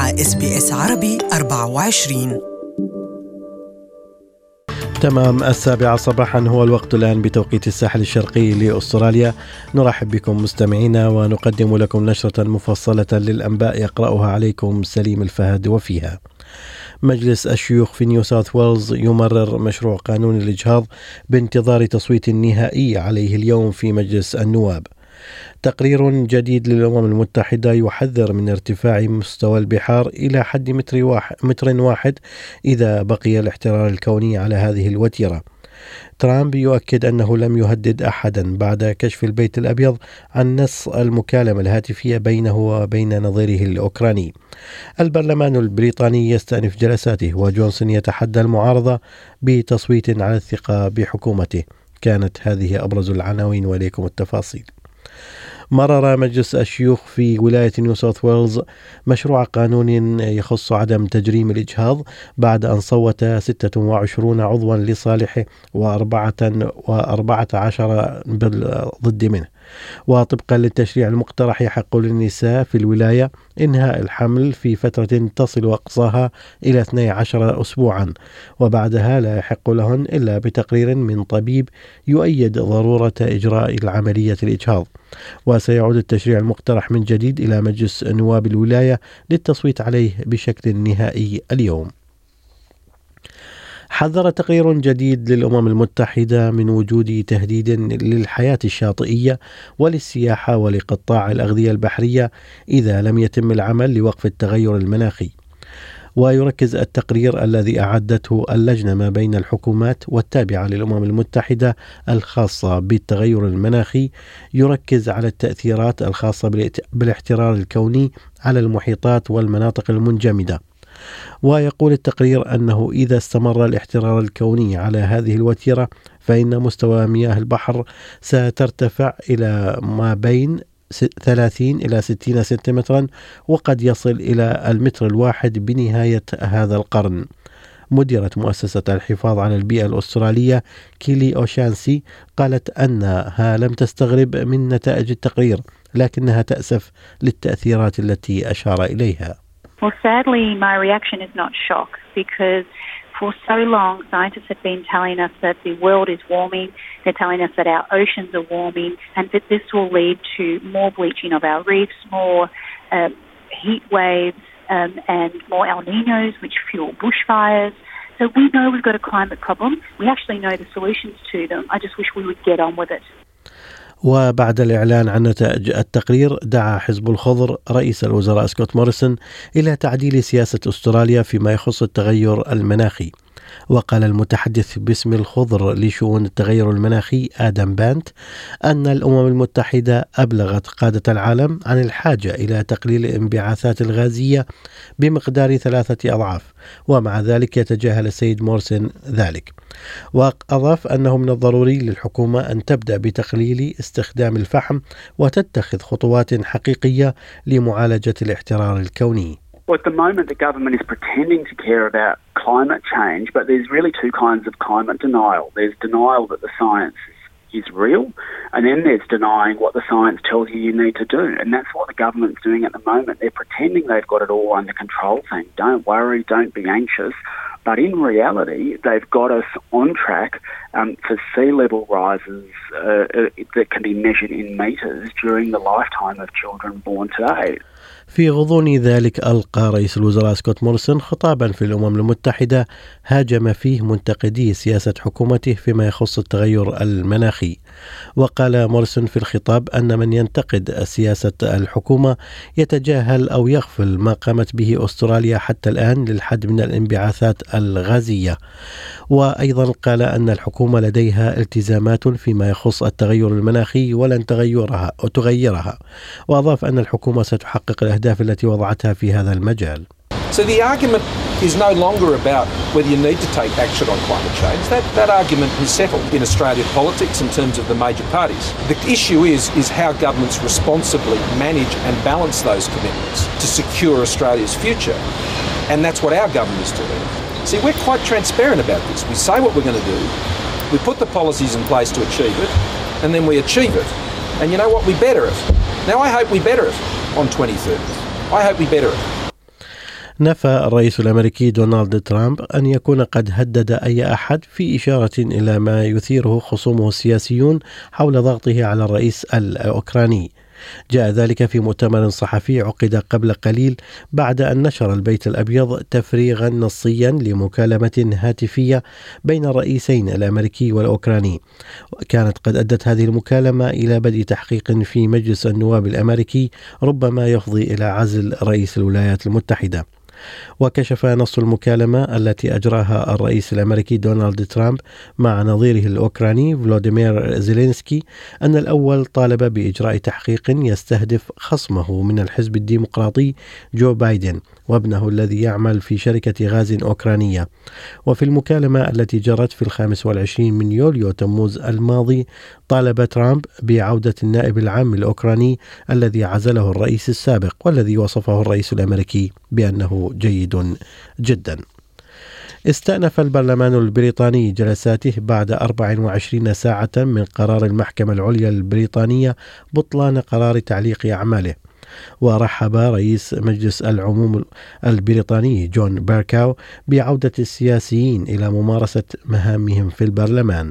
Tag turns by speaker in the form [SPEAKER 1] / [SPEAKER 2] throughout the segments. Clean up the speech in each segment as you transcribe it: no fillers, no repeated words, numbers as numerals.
[SPEAKER 1] مع SBS عربي 24.
[SPEAKER 2] تمام 7:00 صباحا هو الوقت الآن بتوقيت الساحل الشرقي لأستراليا. نرحب بكم مستمعينا ونقدم لكم نشرة مفصلة للأنباء يقرأها عليكم سليم الفهد. وفيها: مجلس الشيوخ في نيو ساوث ويلز يمرر مشروع قانون الإجهاض بانتظار تصويت نهائي عليه اليوم في مجلس النواب. تقرير جديد للأمم المتحدة يحذر من ارتفاع مستوى البحار إلى حد متر واحد إذا بقي الاحترار الكوني على هذه الوتيرة. ترامب يؤكد أنه لم يهدد أحدا بعد كشف البيت الأبيض عن نص المكالمة الهاتفية بينه وبين نظيره الأوكراني. البرلمان البريطاني يستأنف جلساته وجونسون يتحدى المعارضة بتصويت على الثقة بحكومته. كانت هذه أبرز العناوين وليكم التفاصيل. مرر مجلس الشيوخ في ولاية نيو ساوث ويلز مشروع قانون يخص عدم تجريم الإجهاض بعد أن صوت 26 عضوا لصالحه و14 ضد منه. وطبقا للتشريع المقترح يحق للنساء في الولاية إنهاء الحمل في فترة تصل أقصاها إلى 12 أسبوعا، وبعدها لا يحق لهن إلا بتقرير من طبيب يؤيد ضرورة إجراء العملية الإجهاض. وسيعود التشريع المقترح من جديد إلى مجلس نواب الولاية للتصويت عليه بشكل نهائي اليوم. حذر تقرير جديد للأمم المتحدة من وجود تهديد للحياة الشاطئية وللسياحة ولقطاع الأغذية البحرية إذا لم يتم العمل لوقف التغير المناخي. ويركز التقرير الذي أعدته اللجنة ما بين الحكومات والتابعة للأمم المتحدة الخاصة بالتغير المناخي، يركز على التأثيرات الخاصة بالاحترار الكوني على المحيطات والمناطق المنجمدة. ويقول التقرير أنه إذا استمر الاحترار الكوني على هذه الوتيرة فإن مستوى مياه البحر سترتفع إلى ما بين 30 إلى 60 سنتيمترا، وقد يصل إلى المتر الواحد بنهاية هذا القرن. مديرة مؤسسة الحفاظ على البيئة الأسترالية كيلي أوشانسي قالت أنها لم تستغرب من نتائج التقرير، لكنها تأسف للتأثيرات التي أشار إليها.
[SPEAKER 3] Well, sadly, my reaction is not shock because for so long scientists have been telling us that the world is warming, they're telling us that our oceans are warming and that this will lead to more bleaching of our reefs, more heat waves and more El Niños which fuel bushfires. So we know we've got a climate problem. We actually know the solutions to them. I just wish we would get on with it.
[SPEAKER 2] وبعد الإعلان عن نتائج التقرير دعا حزب الخضر رئيس الوزراء سكوت موريسون إلى تعديل سياسة أستراليا فيما يخص التغير المناخي. وقال المتحدث باسم الخضر لشؤون التغير المناخي آدم بانت أن الأمم المتحدة أبلغت قادة العالم عن الحاجة إلى تقليل الانبعاثات الغازية بمقدار 3 أضعاف، ومع ذلك يتجاهل السيد مورسون ذلك. وأضاف أنه من الضروري للحكومة أن تبدأ بتقليل استخدام الفحم وتتخذ خطوات حقيقية لمعالجة الاحترار الكوني.
[SPEAKER 4] Well, at the moment, the government is pretending to care about climate change, but there's really two kinds of climate denial. There's denial that the science is real, and then there's denying what the science tells you need to do. And that's what the government's doing at the moment. They're pretending they've got it all under control, saying, don't worry, don't be anxious. But in reality, they've got us on track for sea level rises that can be measured in metres during the lifetime of children born today.
[SPEAKER 2] في غضون ذلك ألقى رئيس الوزراء سكوت موريسون خطابا في الأمم المتحدة هاجم فيه منتقدي سياسة حكومته فيما يخص التغير المناخي. وقال موريسون في الخطاب أن من ينتقد سياسة الحكومة يتجاهل أو يغفل ما قامت به أستراليا حتى الآن للحد من الانبعاثات الغازية. وأيضا قال أن الحكومة لديها التزامات فيما يخص التغير المناخي ولن تغيرها. وأضاف أن الحكومة ستحقق الأهداف التي وضعتها في هذا المجال.
[SPEAKER 5] So the argument is no longer about whether you need to take action on climate change. That argument is settled in Australian politics in terms of the major parties. The issue is how governments responsibly manage and balance those commitments to secure Australia's future. And that's what our government is doing. See, we're quite transparent about this. We say what we're going to do, we put the policies in place to achieve it, and then we achieve it. And you know what? We better it. Now I hope we better it on 2030. I hope we better it.
[SPEAKER 2] نفى الرئيس الأمريكي دونالد ترامب أن يكون قد هدد أي أحد، في إشارة إلى ما يثيره خصومه السياسيون حول ضغطه على الرئيس الأوكراني. جاء ذلك في مؤتمر صحفي عقد قبل قليل بعد أن نشر البيت الأبيض تفريغا نصيا لمكالمة هاتفية بين الرئيسين الأمريكي والأوكراني. كانت قد أدت هذه المكالمة إلى بدء تحقيق في مجلس النواب الأمريكي ربما يفضي إلى عزل رئيس الولايات المتحدة. وكشف نص المكالمة التي أجراها الرئيس الأمريكي دونالد ترامب مع نظيره الأوكراني فلوديمير زيلينسكي أن الأول طالب بإجراء تحقيق يستهدف خصمه من الحزب الديمقراطي جو بايدن وابنه الذي يعمل في شركة غاز أوكرانية. وفي المكالمة التي جرت في 25 من يوليو تموز الماضي طالب ترامب بعودة النائب العام الأوكراني الذي عزله الرئيس السابق والذي وصفه الرئيس الأمريكي بأنه جيد جدا. استأنف البرلمان البريطاني جلساته بعد 24 ساعة من قرار المحكمة العليا البريطانية بطلان قرار تعليق أعماله. ورحب رئيس مجلس العموم البريطاني جون بيركاو بعودة السياسيين إلى ممارسة مهامهم في البرلمان.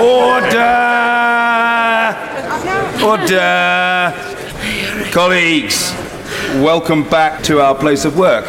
[SPEAKER 6] Order! Colleagues, welcome back to our place of work.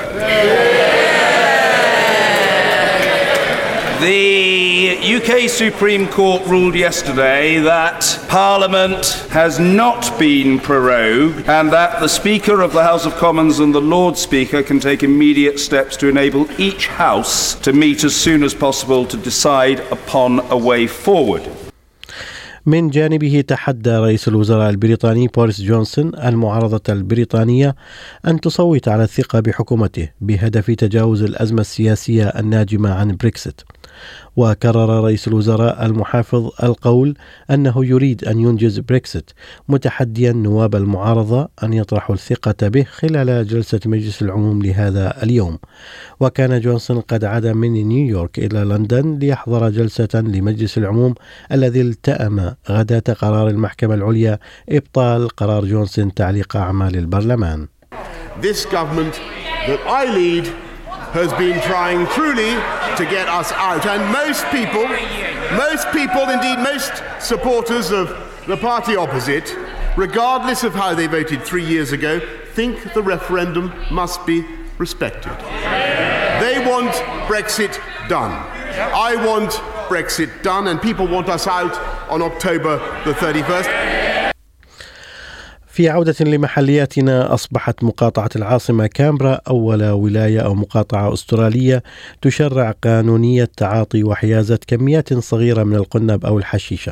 [SPEAKER 6] The UK Supreme Court ruled yesterday that Parliament has not been prorogued and that the Speaker of the House of Commons and the Lord Speaker can take immediate steps to enable each House to meet as soon as possible to decide upon a way forward.
[SPEAKER 2] من جانبه تحدى رئيس الوزراء البريطاني بوريس جونسون المعارضة البريطانية أن تصوت على الثقة بحكومته بهدف تجاوز الأزمة السياسية الناجمة عن بريكسيت. وكرر رئيس الوزراء المحافظ القول أنه يريد أن ينجز بريكسيت، متحديا نواب المعارضة أن يطرحوا الثقة به خلال جلسة مجلس العموم لهذا اليوم. وكان جونسون قد عاد من نيويورك إلى لندن ليحضر جلسة لمجلس العموم الذي التأم غداة قرار المحكمة العليا إبطال قرار جونسون تعليق أعمال البرلمان.
[SPEAKER 7] This government that I lead has been trying truly to get us out, and most people, indeed most supporters of the party opposite, regardless of how they voted 3 years ago, think the referendum must be respected. They want Brexit done. I want Brexit done, and people want us out on October the 31st.
[SPEAKER 2] في عودة لمحلياتنا، أصبحت مقاطعة العاصمة كامبرا أول ولاية أو مقاطعة أسترالية تشرع قانونية تعاطي وحيازة كميات صغيرة من القنب أو الحشيشة.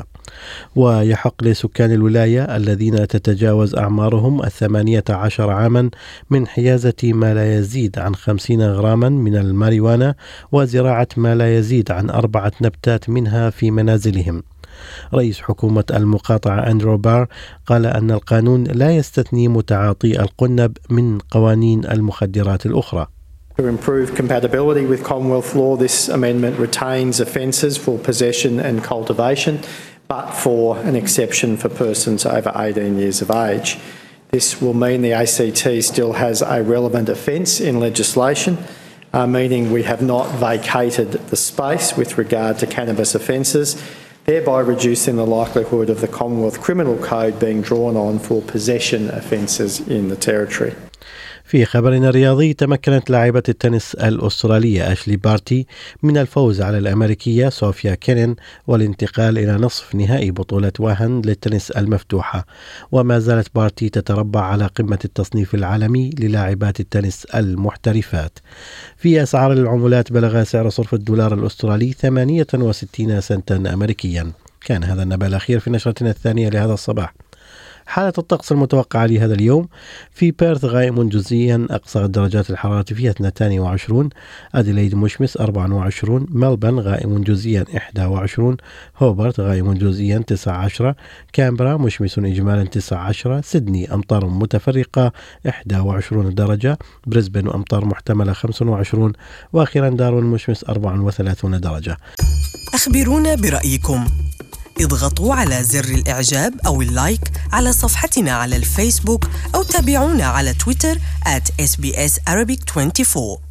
[SPEAKER 2] ويحق لسكان الولاية الذين تتجاوز أعمارهم 18 عاما من حيازة ما لا يزيد عن 50 غراما من الماريوانا وزراعة ما لا يزيد عن 4 نبتات منها في منازلهم. رئيس حكومة المقاطعة أندرو بار قال أن القانون لا يستثني متعاطي القنب من قوانين المخدرات الأخرى.
[SPEAKER 8] To improve compatibility with Commonwealth law, this amendment retains offences for possession and cultivation, but for an exception for persons over 18 years of age. This will mean the ACT still has a relevant offence in legislation, meaning we have not vacated the space with regard to cannabis offences, thereby reducing the likelihood of the Commonwealth Criminal Code being drawn on for possession offences in the Territory.
[SPEAKER 2] في خبرنا الرياضي، تمكنت لاعبة التنس الأسترالية أشلي بارتي من الفوز على الأمريكية صوفيا كينين والانتقال إلى نصف نهائي بطولة واهن للتنس المفتوحة. وما زالت بارتي تتربع على قمة التصنيف العالمي للاعبات التنس المحترفات. في أسعار العملات، بلغ سعر صرف الدولار الأسترالي 68 سنتا أمريكيا. كان هذا النبأ الأخير في نشرتنا الثانية لهذا الصباح. حالة الطقس المتوقعة لهذا اليوم: في بيرث غائم جزئيا، أقصى درجات الحرارة فيها 22، أديلايد مشمس 24، ملبن غائم جزئيا 21، هوبرت غائم جزئيا 19، كامبرا مشمس إجمالا 19، سيدني أمطار متفرقة 21 درجة، بريسبن أمطار محتملة 25، وأخيرا داروين مشمس 34 درجة.
[SPEAKER 1] أخبرونا برأيكم. اضغطوا على زر الإعجاب أو اللايك على صفحتنا على الفيسبوك أو تابعونا على تويتر @SBS Arabic 24.